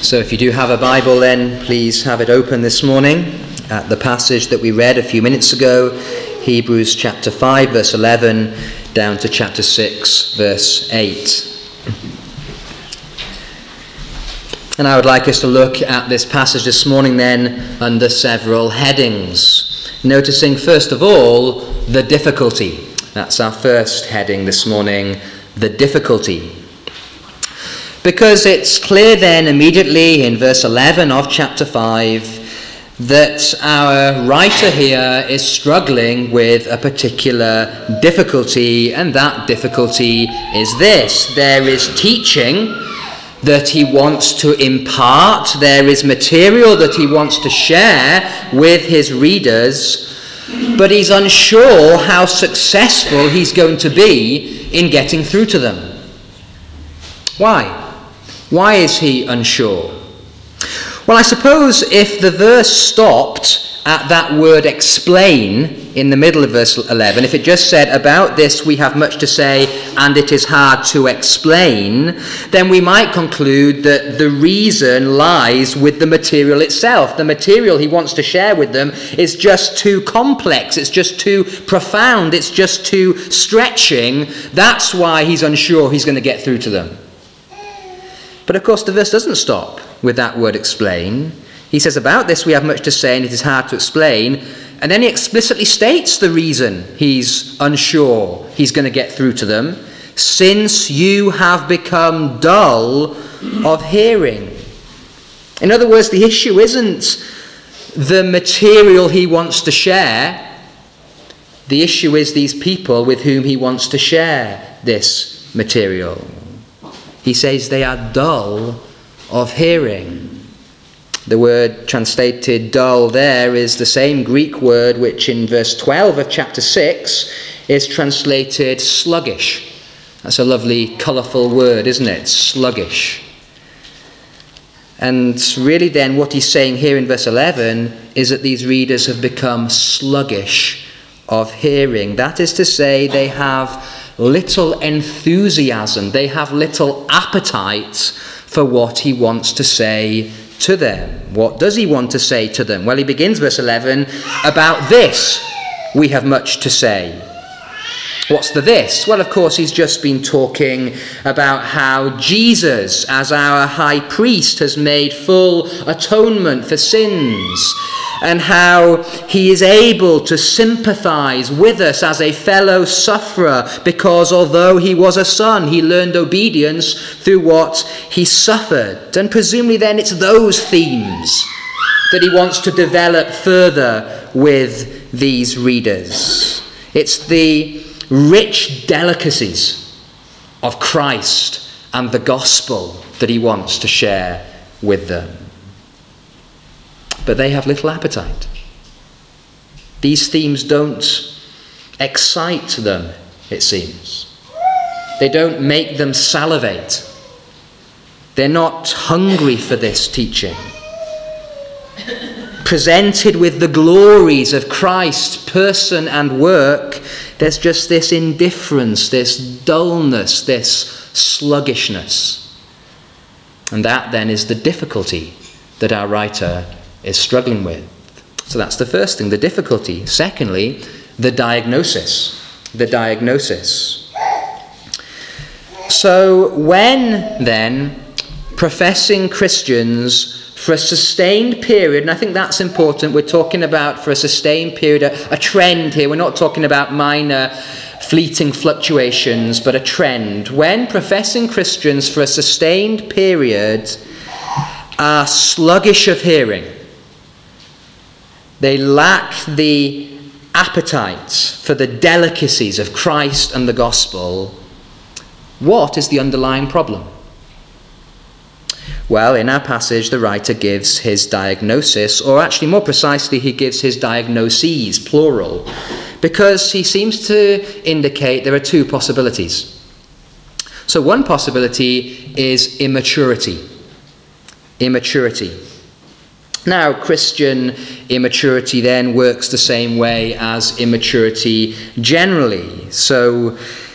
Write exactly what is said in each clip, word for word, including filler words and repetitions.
So if you do have a Bible, then please have it open this morning at the passage that we read a few minutes ago, Hebrews chapter five, verse eleven, down to chapter six, verse eight. And I would like us to look at this passage this morning then under several headings. Noticing first of all, the difficulty. That's our first heading this morning, the difficulty. Because it's clear then immediately in verse eleven of chapter five that our writer here is struggling with a particular difficulty, and that difficulty is this. There is teaching that he wants to impart, there is material that he wants to share with his readers, but he's unsure how successful he's going to be in getting through to them. Why? Why is he unsure? Well, I suppose if the verse stopped at that word explain in the middle of verse eleven, if it just said, about this we have much to say and it is hard to explain, then we might conclude that the reason lies with the material itself. The material he wants to share with them is just too complex, it's just too profound, it's just too stretching. That's why he's unsure he's going to get through to them. But of course the verse doesn't stop with that word explain. He says, about this we have much to say and it is hard to explain. And then he explicitly states the reason he's unsure he's going to get through to them. Since you have become dull of hearing. In other words, the issue isn't the material he wants to share. The issue is these people with whom he wants to share this material. He says they are dull of hearing. The word translated dull there is the same Greek word which in verse twelve of chapter six is translated sluggish. That's a lovely, colourful word, isn't it? Sluggish. And really then what he's saying here in verse eleven is that these readers have become sluggish of hearing. That is to say, they have little enthusiasm, they have little appetite for what he wants to say to them. What does he want to say to them? Well, he begins verse eleven, about this we have much to say. What's the this? Well, of course, he's just been talking about how Jesus, as our high priest, has made full atonement for sins, and how he is able to sympathize with us as a fellow sufferer, because although he was a son, he learned obedience through what he suffered. And presumably then it's those themes that he wants to develop further with these readers. It's the rich delicacies of Christ and the gospel that he wants to share with them. But they have little appetite. These themes don't excite them, it seems. They don't make them salivate. They're not hungry for this teaching. Presented with the glories of Christ's person and work, there's just this indifference, this dullness, this sluggishness. And that then is the difficulty that our writer is struggling with. So that's the first thing, the difficulty. Secondly, the diagnosis. The diagnosis. So when then professing Christians for a sustained period, and I think that's important, we're talking about for a sustained period, a, a trend here, we're not talking about minor fleeting fluctuations, but a trend. When professing Christians for a sustained period are sluggish of hearing, they lack the appetite for the delicacies of Christ and the gospel, what is the underlying problem? Well, in our passage, the writer gives his diagnosis, or actually more precisely, he gives his diagnoses, plural, because he seems to indicate there are two possibilities. So one possibility is immaturity. Immaturity. Now, Christian immaturity then works the same way as immaturity generally. So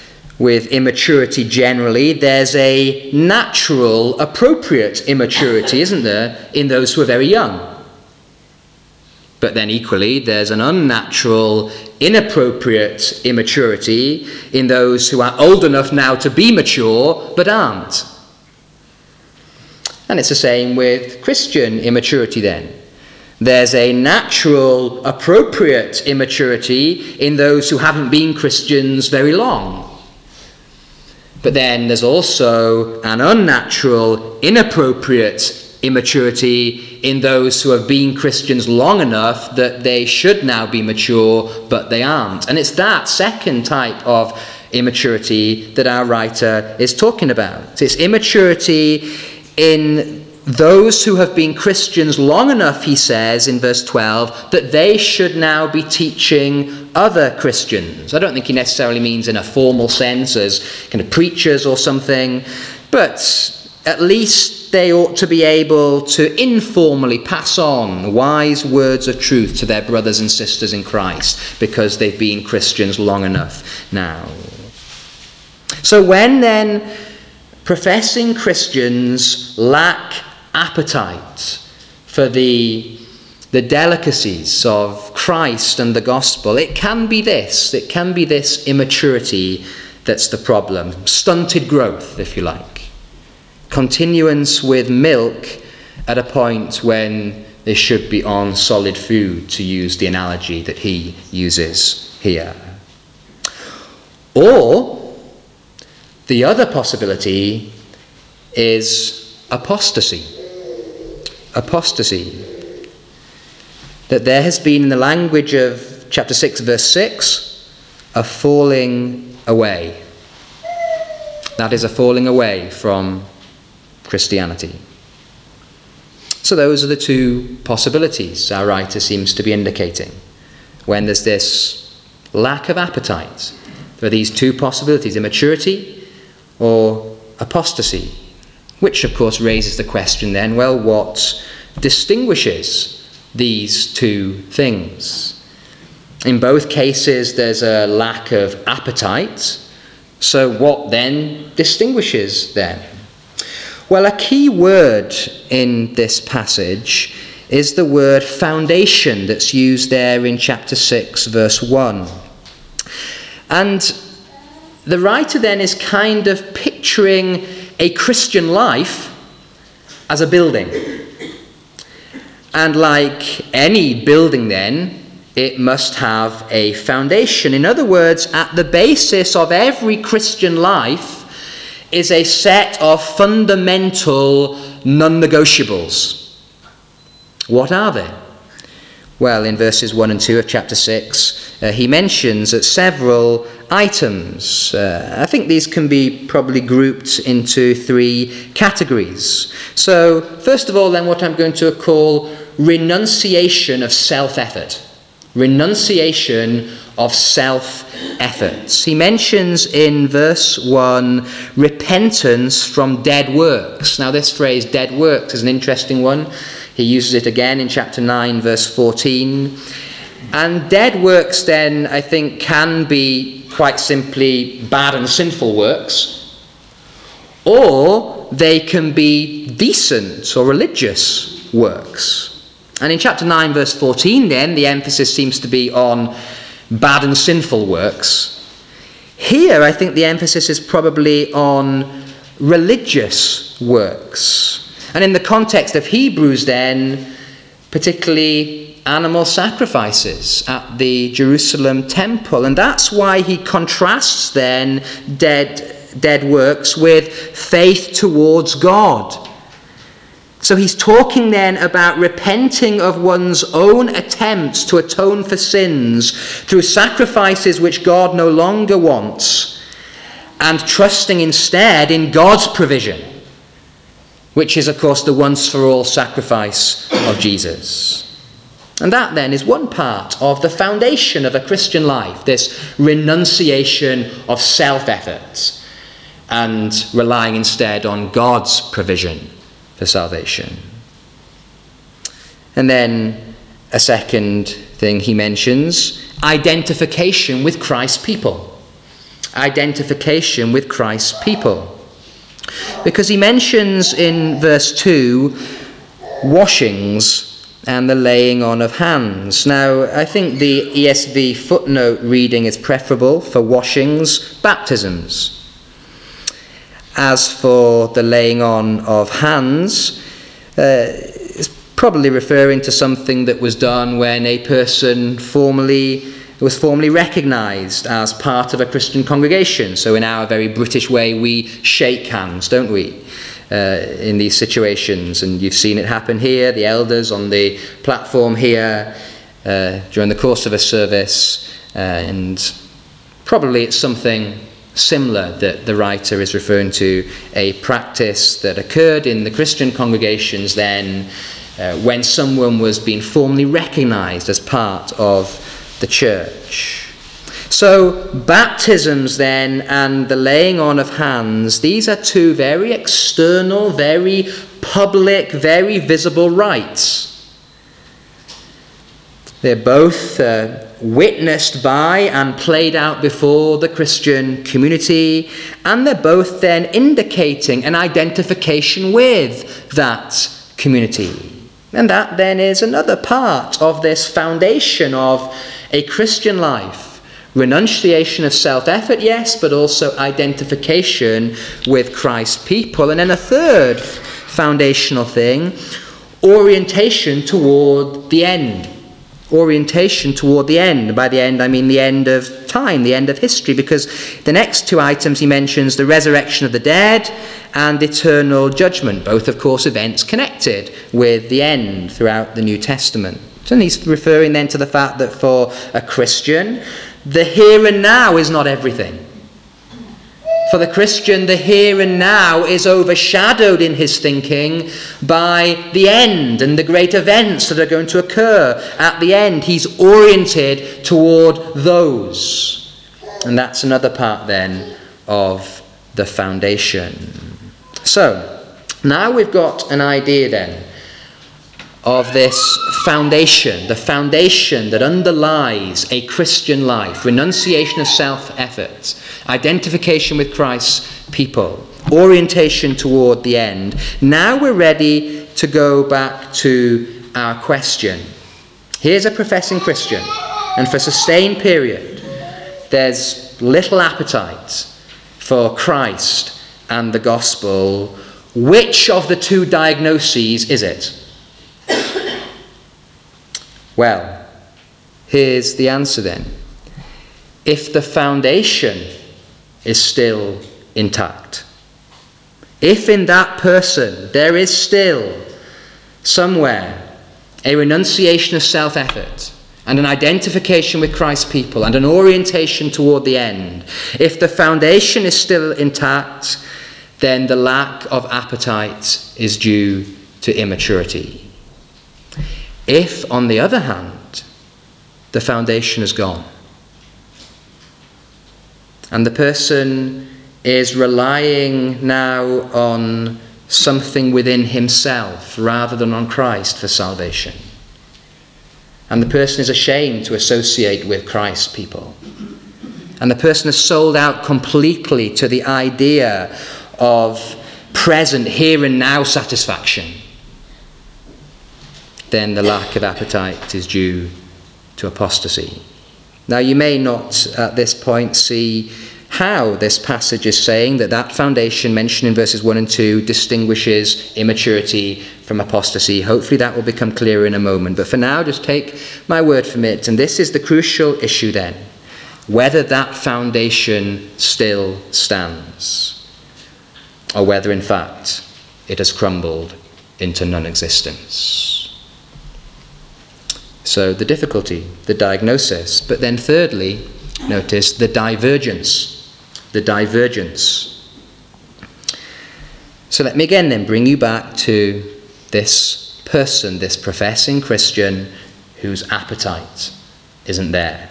with immaturity generally, there's a natural, appropriate immaturity, isn't there, in those who are very young. But then equally, there's an unnatural, inappropriate immaturity in those who are old enough now to be mature, but aren't. And it's the same with Christian immaturity then. There's a natural, appropriate immaturity in those who haven't been Christians very long. But then there's also an unnatural, inappropriate immaturity in those who have been Christians long enough that they should now be mature, but they aren't. And it's that second type of immaturity that our writer is talking about. It's immaturity in those who have been Christians long enough, he says in verse twelve, that they should now be teaching other Christians. I don't think he necessarily means in a formal sense as kind of preachers or something, but at least they ought to be able to informally pass on wise words of truth to their brothers and sisters in Christ because they've been Christians long enough now. So when then professing Christians lack appetite for the, the delicacies of Christ and the gospel, it can be this, it can be this immaturity that's the problem. Stunted growth, if you like. Continuance with milk at a point when they should be on solid food, to use the analogy that he uses here. Or the other possibility is apostasy. Apostasy. That there has been, in the language of chapter six, verse six, a falling away. That is a falling away from Christianity. So those are the two possibilities our writer seems to be indicating. When there's this lack of appetite for these two possibilities, immaturity or apostasy, which of course raises the question then, well, what distinguishes these two things? In both cases there's a lack of appetite, so what then distinguishes them? Well, a key word in this passage is the word foundation that's used there in chapter six, verse one. And the writer then is kind of picturing a Christian life as a building. And like any building then, it must have a foundation. In other words, at the basis of every Christian life is a set of fundamental non-negotiables. What are they? Well, in verses one and two of chapter six, uh, he mentions that several items. Uh, I think these can be probably grouped into three categories. So, first of all, then, what I'm going to call renunciation of self-effort. Renunciation of self-efforts. He mentions in verse one, repentance from dead works. Now, this phrase, dead works, is an interesting one. He uses it again in chapter nine, verse fourteen. And dead works, then, I think, can be quite simply bad and sinful works, or they can be decent or religious works. And in chapter nine, verse fourteen, then, the emphasis seems to be on bad and sinful works. Here, I think the emphasis is probably on religious works. And in the context of Hebrews, then, particularly animal sacrifices at the Jerusalem temple. And that's why he contrasts, then, dead, dead works with faith towards God. So he's talking then about repenting of one's own attempts to atone for sins through sacrifices which God no longer wants, and trusting instead in God's provision, which is, of course, the once-for-all sacrifice of Jesus. And that, then, is one part of the foundation of a Christian life, this renunciation of self-effort and relying instead on God's provision for salvation. And then a second thing he mentions, identification with Christ's people. identification with Christ's people. Because he mentions in verse two washings and the laying on of hands. Now, I think the E S V footnote reading is preferable for washings, baptisms. As for the laying on of hands, uh, it's probably referring to something that was done when a person formally was formally recognised as part of a Christian congregation. So in our very British way, we shake hands, don't we, uh, in these situations. And you've seen it happen here, the elders on the platform here, uh, during the course of a service. Uh, and probably it's something similar that the writer is referring to, a practice that occurred in the Christian congregations then, uh, when someone was being formally recognised as part of the church. So baptisms then and the laying on of hands, these are two very external, very public, very visible rites. They're both uh, witnessed by and played out before the Christian community, and they're both then indicating an identification with that community. And that then is another part of this foundation of a Christian life. Renunciation of self-effort, yes, but also identification with Christ's people. And then a third foundational thing, orientation toward the end. Orientation toward the end. By the end, I mean the end of time, the end of history, because the next two items he mentions, the resurrection of the dead and eternal judgment, both, of course, events connected with the end throughout the New Testament. And he's referring then to the fact that for a Christian, the here and now is not everything. For the Christian, the here and now is overshadowed in his thinking by the end and the great events that are going to occur at the end. He's oriented toward those. And that's another part then of the foundation. So, now we've got an idea then of this foundation, the foundation that underlies a Christian life, renunciation of self-effort, identification with Christ's people, orientation toward the end. Now we're ready to go back to our question. Here's a professing Christian, and for a sustained period, there's little appetite for Christ and the gospel. Which of the two diagnoses is it? Well, here's the answer then. If the foundation is still intact, if in that person there is still somewhere a renunciation of self-effort and an identification with Christ's people and an orientation toward the end, if the foundation is still intact, then the lack of appetite is due to immaturity. If, on the other hand, the foundation is gone, and the person is relying now on something within himself rather than on Christ for salvation, and the person is ashamed to associate with Christ's people, and the person is sold out completely to the idea of present, here and now satisfaction, then the lack of appetite is due to apostasy. Now, you may not at this point see how this passage is saying that that foundation mentioned in verses one and two distinguishes immaturity from apostasy. Hopefully that will become clearer in a moment. But for now, just take my word from it. And this is the crucial issue then, whether that foundation still stands, or whether in fact it has crumbled into non-existence. So the difficulty, the diagnosis, but then thirdly, notice the divergence, the divergence. So let me again then bring you back to this person, this professing Christian whose appetite isn't there.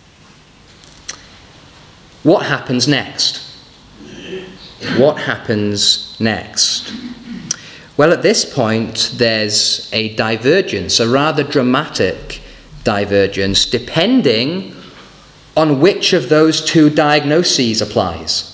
What happens next? What happens next? Well, at this point, there's a divergence, a rather dramatic divergence, depending on which of those two diagnoses applies.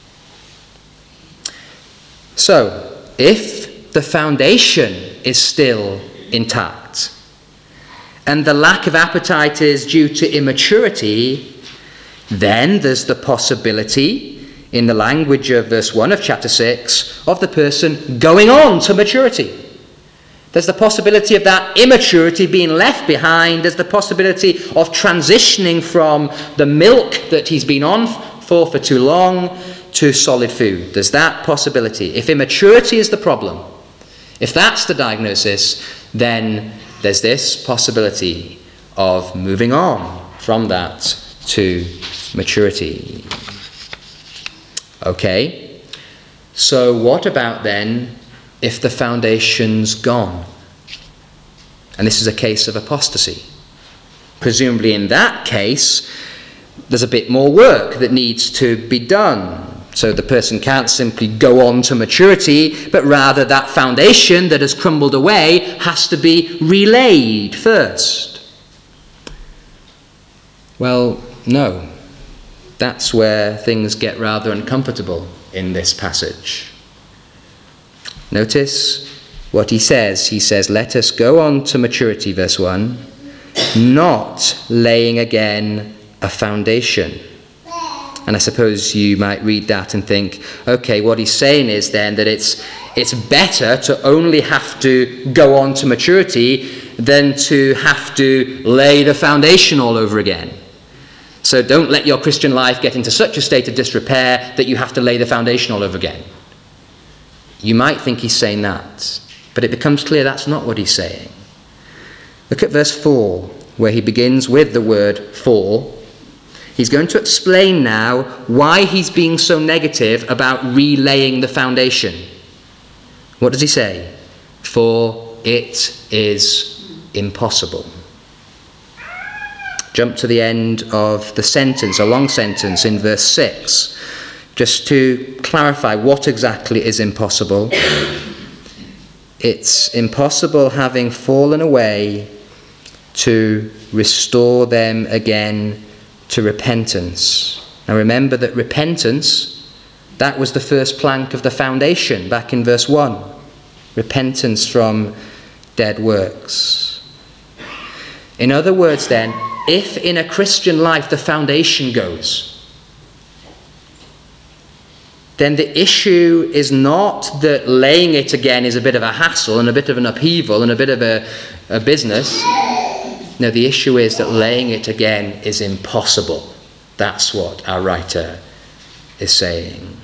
So, if the foundation is still intact, and the lack of appetite is due to immaturity, then there's the possibility, in the language of verse one of chapter six, of the person going on to maturity. There's the possibility of that immaturity being left behind. There's the possibility of transitioning from the milk that he's been on for for too long to solid food. There's that possibility. If immaturity is the problem, if that's the diagnosis, then there's this possibility of moving on from that to maturity. Okay, so what about then if the foundation's gone? And this is a case of apostasy. Presumably in that case, there's a bit more work that needs to be done. So the person can't simply go on to maturity, but rather that foundation that has crumbled away has to be relaid first. Well, no. That's where things get rather uncomfortable in this passage. Notice what he says. He says, let us go on to maturity, verse one, not laying again a foundation. And I suppose you might read that and think, okay, what he's saying is then that it's it's better to only have to go on to maturity than to have to lay the foundation all over again. So don't let your Christian life get into such a state of disrepair that you have to lay the foundation all over again. You might think he's saying that, but it becomes clear that's not what he's saying. Look at verse four, where he begins with the word for. He's going to explain now why he's being so negative about relaying the foundation. What does he say? For it is impossible. Jump to the end of the sentence, a long sentence in verse six, just to clarify what exactly is impossible. It's impossible, having fallen away, to restore them again to repentance. Now remember that repentance, that was the first plank of the foundation back in verse one. Repentance from dead works. In other words then, if in a Christian life the foundation goes, then the issue is not that laying it again is a bit of a hassle and a bit of an upheaval and a bit of a, a business. No, the issue is that laying it again is impossible. That's what our writer is saying.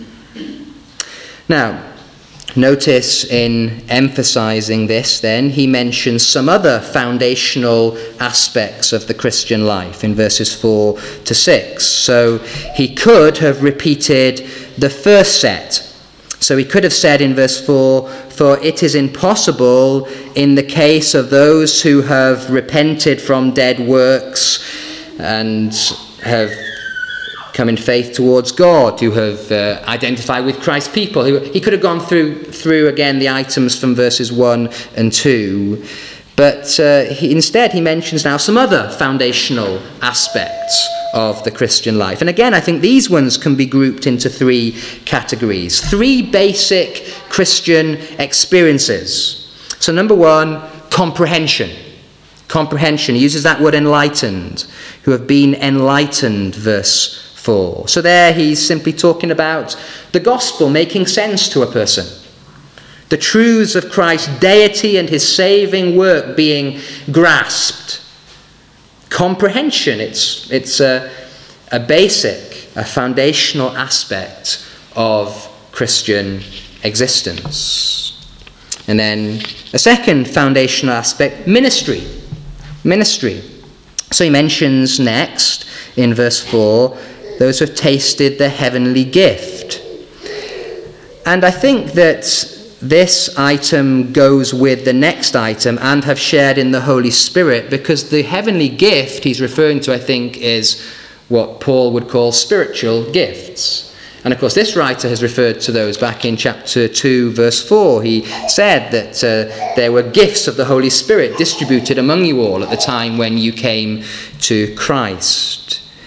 Now, notice in emphasizing this then, he mentions some other foundational aspects of the Christian life in verses four to six. So he could have repeated the first set. So he could have said in verse four, for it is impossible in the case of those who have repented from dead works and have come in faith towards God, who have uh, identified with Christ's people. He, he could have gone through, through again the items from verses one and two. But uh, he, instead he mentions now some other foundational aspects of the Christian life. And again, I think these ones can be grouped into three categories. Three basic Christian experiences. So number one, comprehension. Comprehension. He uses that word enlightened. Who have been enlightened, verse four. So there he's simply talking about the gospel making sense to a person. The truths of Christ's deity and his saving work being grasped. Comprehension, it's, it's a, a basic, a foundational aspect of Christian existence. And then a second foundational aspect, ministry. Ministry. So he mentions next, in verse four, those who have tasted the heavenly gift. And I think that this item goes with the next item, and have shared in the Holy Spirit, because the heavenly gift he's referring to, I think, is what Paul would call spiritual gifts. And of course this writer has referred to those back in chapter two, verse four. He said that uh, there were gifts of the Holy Spirit distributed among you all at the time when you came to Christ.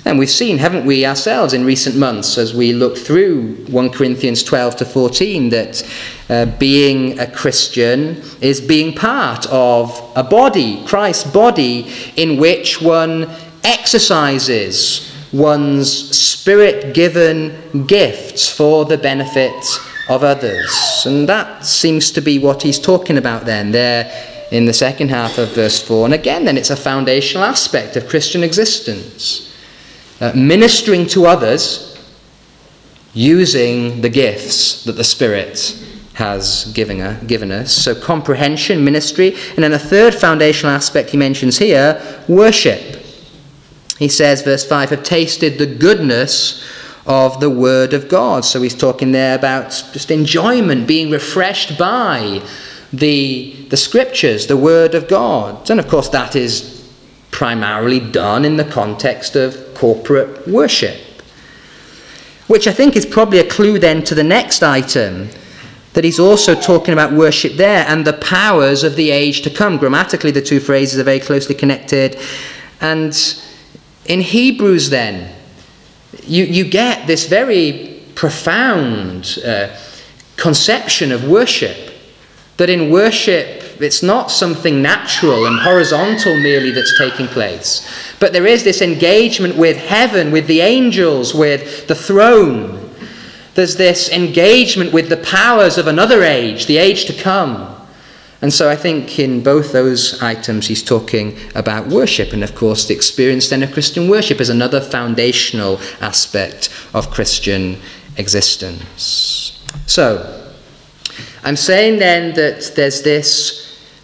And we've seen, haven't we, ourselves in recent months as we look through First Corinthians twelve to fourteen, that uh, being a Christian is being part of a body, Christ's body, in which one exercises one's spirit-given gifts for the benefit of others. And that seems to be what he's talking about then, there in the second half of verse four. And again, then, it's a foundational aspect of Christian existence. Uh, ministering to others using the gifts that the Spirit has given, uh, given us. So comprehension, ministry. And then a third foundational aspect he mentions here, worship. He says, verse five, have tasted the goodness of the word of God. So he's talking there about just enjoyment, being refreshed by the, the scriptures, the word of God. And of course that is primarily done in the context of corporate worship, which I think is probably a clue then to the next item, that he's also talking about worship there and the powers of the age to come. Grammatically, the two phrases are very closely connected. And in Hebrews then, you, you get this very profound uh, conception of worship, that in worship it's not something natural and horizontal merely that's taking place, but there is this engagement with heaven, with the angels, with the throne. There's this engagement with the powers of another age, the age to come. And so I think in both those items he's talking about worship. And of course the experience then of Christian worship is another foundational aspect of Christian existence. So I'm saying then that there's this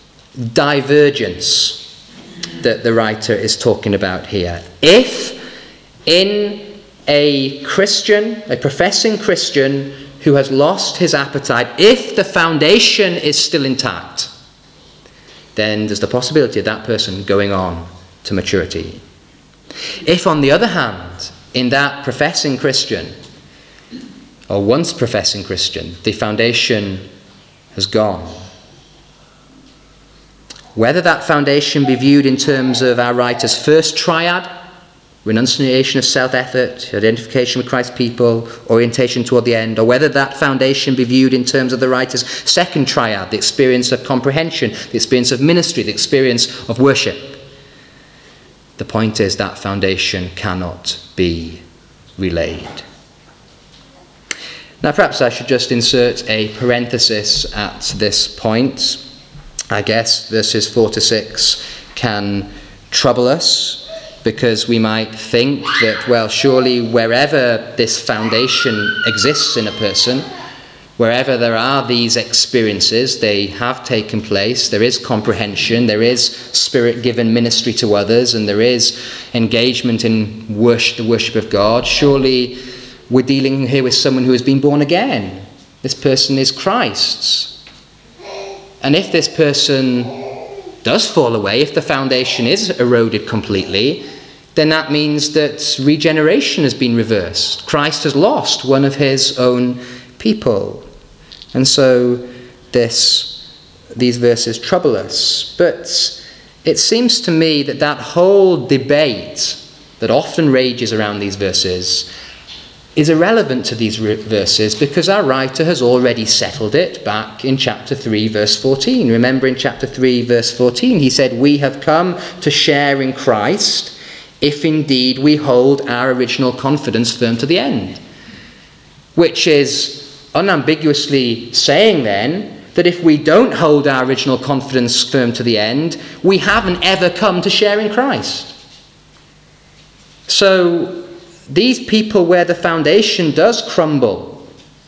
divergence that the writer is talking about here. If in a Christian, a professing Christian who has lost his appetite, if the foundation is still intact, then there's the possibility of that person going on to maturity. If, on the other hand, in that professing Christian, or once professing Christian, the foundation has gone, whether that foundation be viewed in terms of our writer's first triad, renunciation of self-effort, identification with Christ's people, orientation toward the end, or whether that foundation be viewed in terms of the writer's second triad, the experience of comprehension, the experience of ministry, the experience of worship, the point is that foundation cannot be relayed. Now perhaps I should just insert a parenthesis at this point. I guess verses four to six can trouble us, because we might think that, well, surely wherever this foundation exists in a person, wherever there are these experiences, they have taken place, there is comprehension, there is spirit-given ministry to others, and there is engagement in worship, the worship of God, surely we're dealing here with someone who has been born again. This person is Christ's. And if this person does fall away, if the foundation is eroded completely, then that means that regeneration has been reversed. Christ has lost one of his own people. And so this, these verses trouble us. But it seems to me that that whole debate that often rages around these verses is irrelevant to these verses, because our writer has already settled it back in chapter three, verse fourteen. Remember, in chapter three, verse fourteen, he said, "We have come to share in Christ, if indeed we hold our original confidence firm to the end." Which is unambiguously saying then that if we don't hold our original confidence firm to the end, we haven't ever come to share in Christ. So these people where the foundation does crumble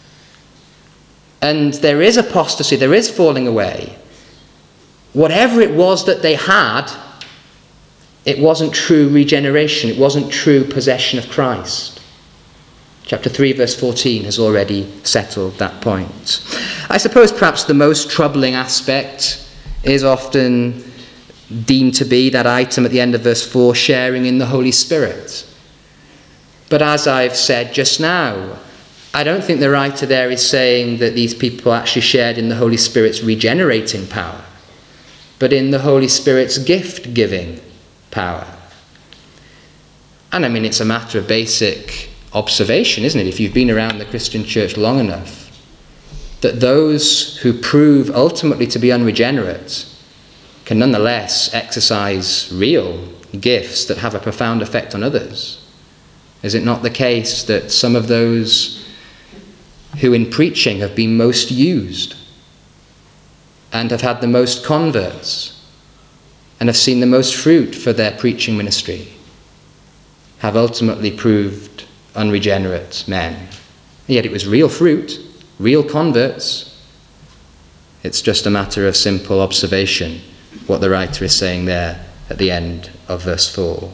and there is apostasy, there is falling away, whatever it was that they had, it wasn't true regeneration, it wasn't true possession of Christ. Chapter three, verse fourteen has already settled that point. I suppose perhaps the most troubling aspect is often deemed to be that item at the end of verse four, sharing in the Holy Spirit. But as I've said just now, I don't think the writer there is saying that these people actually shared in the Holy Spirit's regenerating power, but in the Holy Spirit's gift-giving power. And I mean, it's a matter of basic observation, isn't it, if you've been around the Christian church long enough, that those who prove ultimately to be unregenerate can nonetheless exercise real gifts that have a profound effect on others. Is it not the case that some of those who in preaching have been most used and have had the most converts and have seen the most fruit for their preaching ministry have ultimately proved unregenerate men? And yet it was real fruit, real converts. It's just a matter of simple observation, what the writer is saying there at the end of verse four.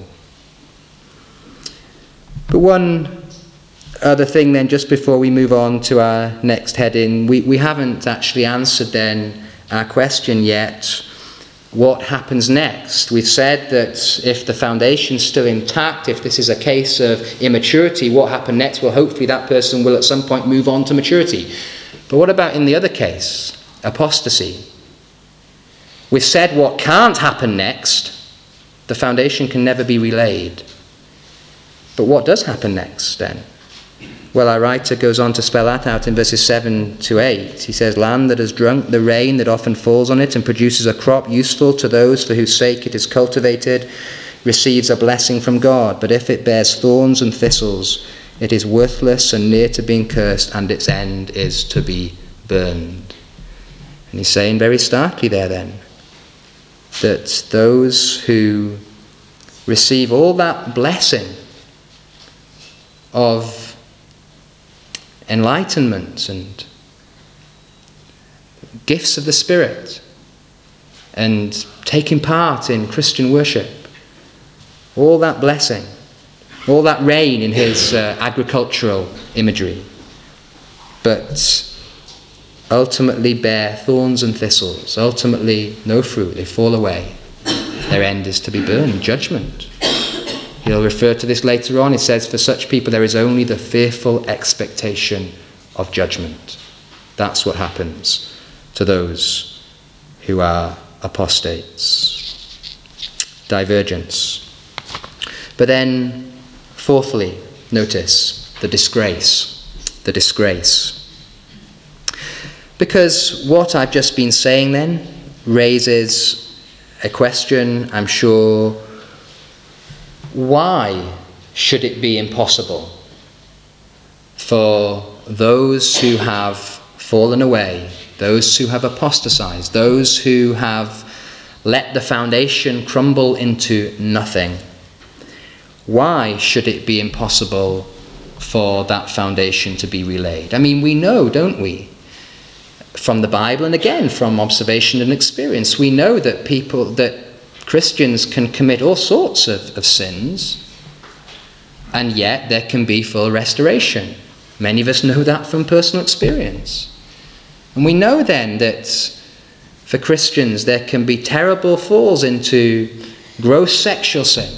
But one other thing then, just before we move on to our next heading, we, we haven't actually answered then our question yet, what happens next? We've said that if the foundation's still intact, if this is a case of immaturity, what happened next? Well, hopefully that person will at some point move on to maturity. But what about in the other case, apostasy? We've said what can't happen next. The foundation can never be relaid. But what does happen next then? Well, our writer goes on to spell that out in verses seven to eight. He says, land that has drunk the rain that often falls on it and produces a crop useful to those for whose sake it is cultivated, receives a blessing from God. But if it bears thorns and thistles, it is worthless and near to being cursed, and its end is to be burned. And he's saying very starkly there then, that those who receive all that blessing of enlightenment and gifts of the Spirit and taking part in Christian worship, all that blessing, all that rain in his uh, agricultural imagery, but ultimately bear thorns and thistles, ultimately no fruit, they fall away. Their end is to be burned, judgment. He'll refer to this later on. He says, for such people there is only the fearful expectation of judgment. That's what happens to those who are apostates. Divergence. But then, fourthly, notice the disgrace. The disgrace. Because what I've just been saying then raises a question, I'm sure. Why should it be impossible for those who have fallen away, those who have apostatized, those who have let the foundation crumble into nothing? Why should it be impossible for that foundation to be relaid? I mean, we know, don't we, from the Bible and again from observation and experience, we know that people, that Christians can commit all sorts of, of sins, and yet there can be full restoration. Many of us know that from personal experience. And we know then that for Christians there can be terrible falls into gross sexual sin,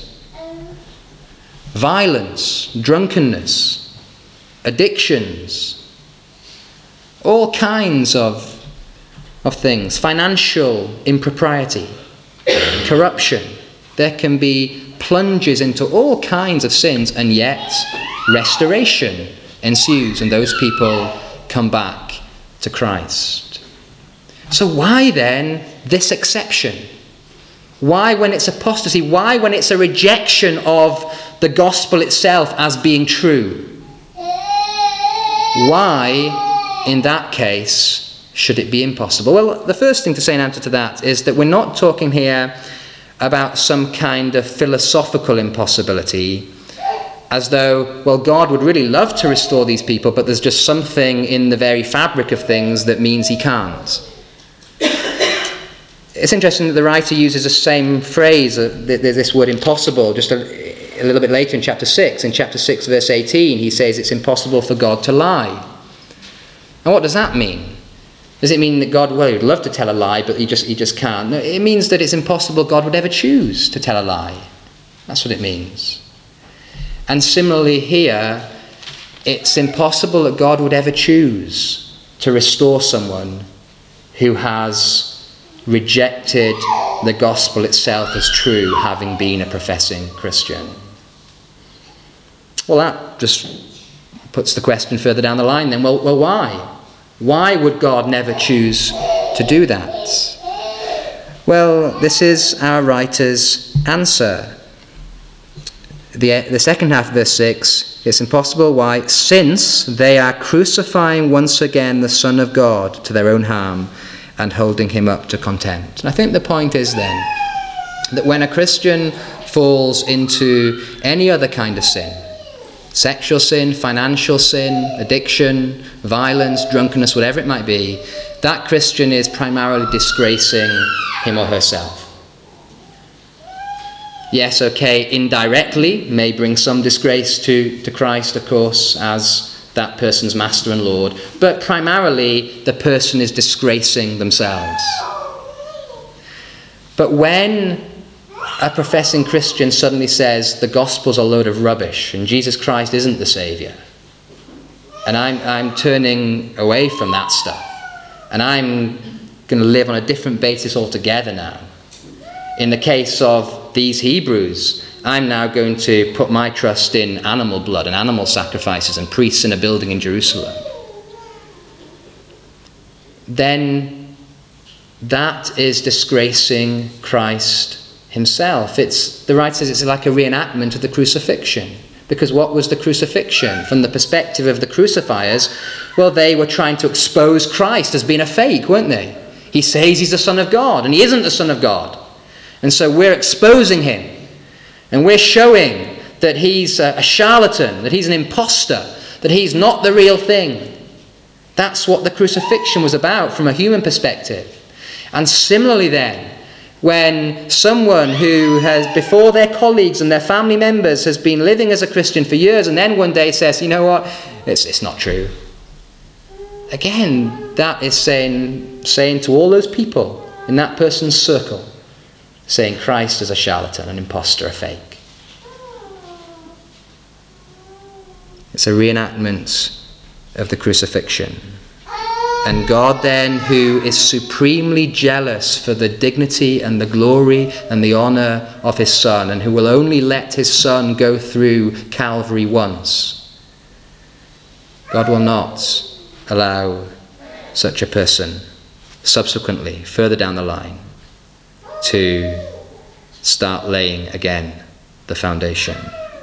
violence, drunkenness, addictions, all kinds of, of things, financial impropriety, corruption. There can be plunges into all kinds of sins, and yet restoration ensues and those people come back to Christ. So why then this exception? Why when it's apostasy? Why when it's a rejection of the gospel itself as being true? Why in that case should it be impossible? Well, the first thing to say in answer to that is that we're not talking here about some kind of philosophical impossibility, as though, well, God would really love to restore these people, but there's just something in the very fabric of things that means he can't. It's interesting that the writer uses the same phrase, uh, this word impossible, just a, a little bit later in chapter six. In chapter six, verse eighteen, he says it's impossible for God to lie. And what does that mean? Does it mean that God, well, he would love to tell a lie, but he just he just can't? No, it means that it's impossible God would ever choose to tell a lie. That's what it means. And similarly here, it's impossible that God would ever choose to restore someone who has rejected the gospel itself as true, having been a professing Christian. Well, that just puts the question further down the line then. Well, well, why? Why would God never choose to do that? Well, this is our writer's answer. The, the second half of verse six, it's impossible. Why? Since they are crucifying once again the Son of God to their own harm and holding him up to contempt. And I think the point is then that when a Christian falls into any other kind of sin, sexual sin, financial sin, addiction, violence, drunkenness, whatever it might be, that Christian is primarily disgracing him or herself. Yes, okay, indirectly may bring some disgrace to, to Christ, of course, as that person's master and Lord, but primarily the person is disgracing themselves. But when a professing Christian suddenly says the gospel's a load of rubbish and Jesus Christ isn't the Saviour, and I'm, I'm turning away from that stuff, and I'm going to live on a different basis altogether now. In the case of these Hebrews, I'm now going to put my trust in animal blood and animal sacrifices and priests in a building in Jerusalem. Then that is disgracing Christ himself. It's, the writer says it's like a reenactment of the crucifixion. Because what was the crucifixion? From the perspective of the crucifiers, well, they were trying to expose Christ as being a fake, weren't they? He says he's the Son of God, and he isn't the Son of God. And so we're exposing him. And we're showing that he's a charlatan, that he's an imposter, that he's not the real thing. That's what the crucifixion was about from a human perspective. And similarly then, when someone who has, before their colleagues and their family members, has been living as a Christian for years and then one day says, you know what, it's, it's not true. Again, that is saying, saying to all those people in that person's circle, saying Christ is a charlatan, an imposter, a fake. It's a reenactment of the crucifixion. And God then, who is supremely jealous for the dignity and the glory and the honour of his Son, and who will only let his Son go through Calvary once, God will not allow such a person subsequently, further down the line, to start laying again the foundation,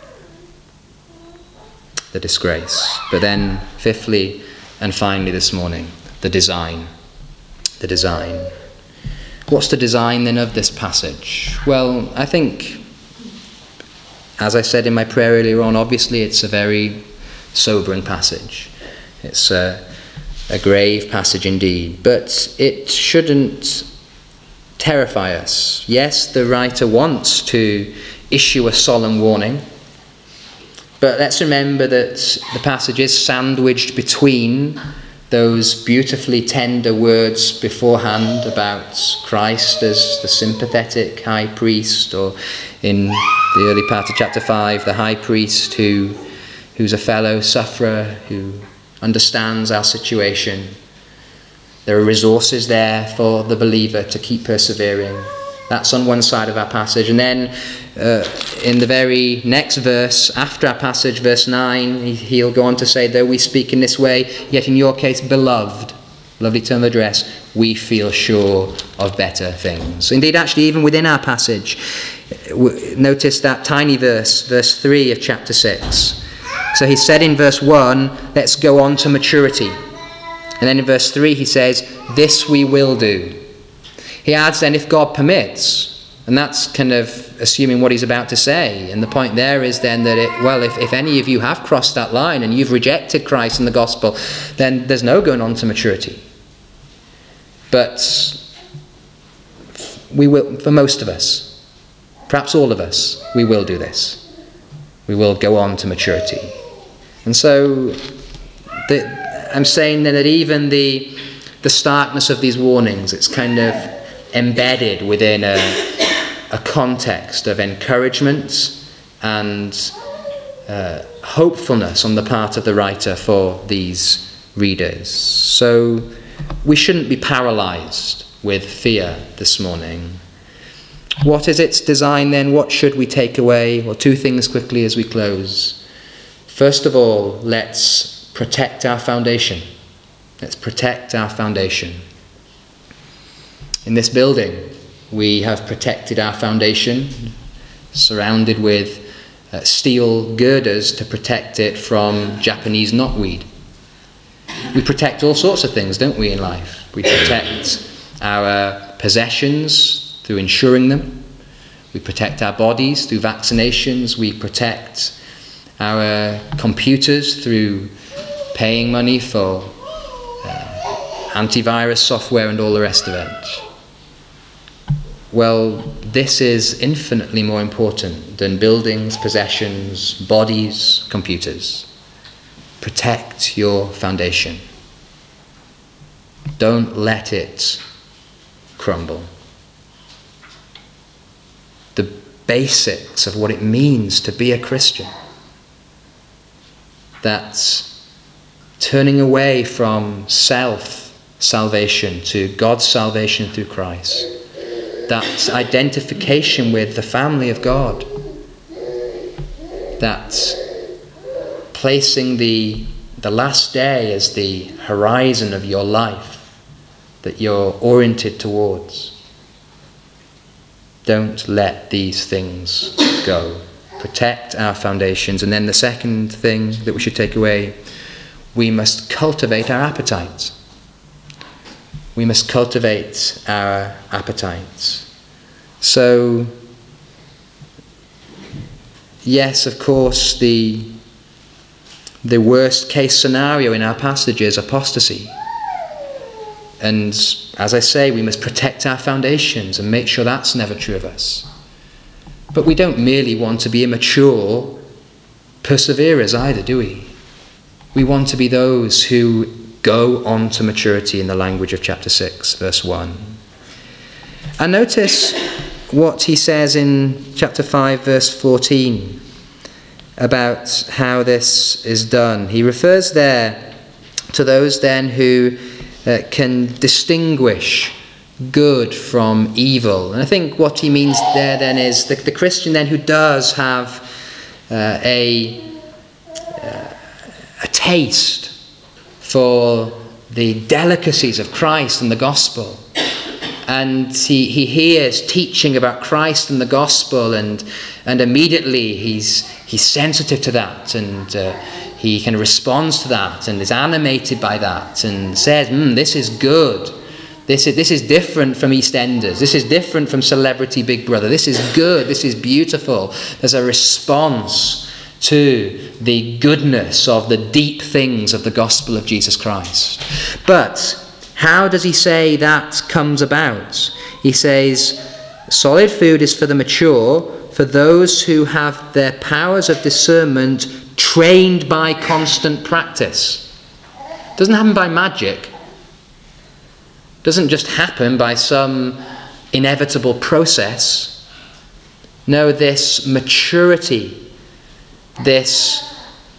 the disgrace. But then, fifthly and finally this morning, the design. The design. What's the design then of this passage? Well, I think, as I said in my prayer earlier on, obviously it's a very sobering passage. It's a, a grave passage indeed, but it shouldn't terrify us. Yes, the writer wants to issue a solemn warning, but let's remember that the passage is sandwiched between those beautifully tender words beforehand about Christ as the sympathetic high priest, or in the early part of chapter five, the high priest who who's a fellow sufferer, who understands our situation. There are resources there for the believer to keep persevering. That's on one side of our passage. And then uh, in the very next verse, after our passage, verse nine, he, he'll go on to say, though we speak in this way, yet in your case, beloved, lovely term of address, we feel sure of better things. Indeed, actually, even within our passage, notice that tiny verse, verse three of chapter six. So he said in verse one, let's go on to maturity. And then in verse three he says, this we will do. He adds then, if God permits, and that's kind of assuming what he's about to say. And the point there is then that, it, well, if, if any of you have crossed that line and you've rejected Christ and the gospel, then there's no going on to maturity. But we will, for most of us, perhaps all of us, we will do this. We will go on to maturity. And so the, I'm saying then that even the, the starkness of these warnings, it's kind of embedded within a, a context of encouragement and uh, hopefulness on the part of the writer for these readers. So we shouldn't be paralyzed with fear this morning. What is its design then? What should we take away? Well, two things quickly as we close. First of all, let's protect our foundation. Let's protect our foundation. In this building, we have protected our foundation, surrounded with uh, steel girders to protect it from Japanese knotweed. We protect all sorts of things, don't we, in life? We protect our possessions through insuring them. We protect our bodies through vaccinations. We protect our computers through paying money for uh, antivirus software and all the rest of it. Well, this is infinitely more important than buildings, possessions, bodies, computers. Protect your foundation. Don't let it crumble. The basics of what it means to be a Christian. That's turning away from self-salvation to God's salvation through Christ. That's identification with the family of God. That's placing the, the last day as the horizon of your life that you're oriented towards. Don't let these things go. Protect our foundations. And then the second thing that we should take away, we must cultivate our appetites. We must cultivate our appetites. So, yes, of course, the, the worst case scenario in our passage is apostasy. And as I say, we must protect our foundations and make sure that's never true of us. But we don't merely want to be immature perseverers either, do we? We want to be those who go on to maturity in the language of chapter six, verse one. And notice what he says in chapter five, verse fourteen, about how this is done. He refers there to those then who uh, can distinguish good from evil. And I think what he means there then is the, the Christian then who does have uh, a, uh, a taste for the delicacies of Christ and the gospel. And he, he hears teaching about Christ and the gospel, and and immediately he's he's sensitive to that, and uh, he kind of responds to that and is animated by that and says, mm, this is good. This is, this is different from EastEnders. This is different from Celebrity Big Brother. This is good. This is beautiful. There's a response to the goodness of the deep things of the gospel of Jesus Christ. But how does he say that comes about? He says, solid food is for the mature, for those who have their powers of discernment trained by constant practice. It doesn't happen by magic. It doesn't just happen by some inevitable process. No, this maturity, this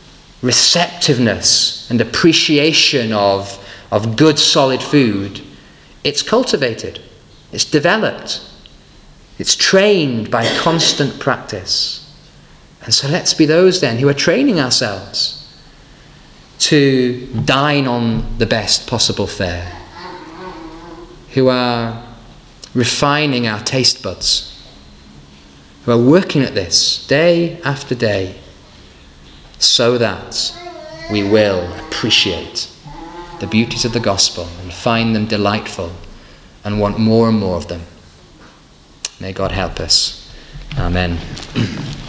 receptiveness and appreciation of, of good solid food, it's cultivated, it's developed, it's trained by constant practice. And so let's be those then who are training ourselves to dine on the best possible fare, who are refining our taste buds, who are working at this day after day, so that we will appreciate the beauties of the gospel and find them delightful and want more and more of them. May God help us. Amen.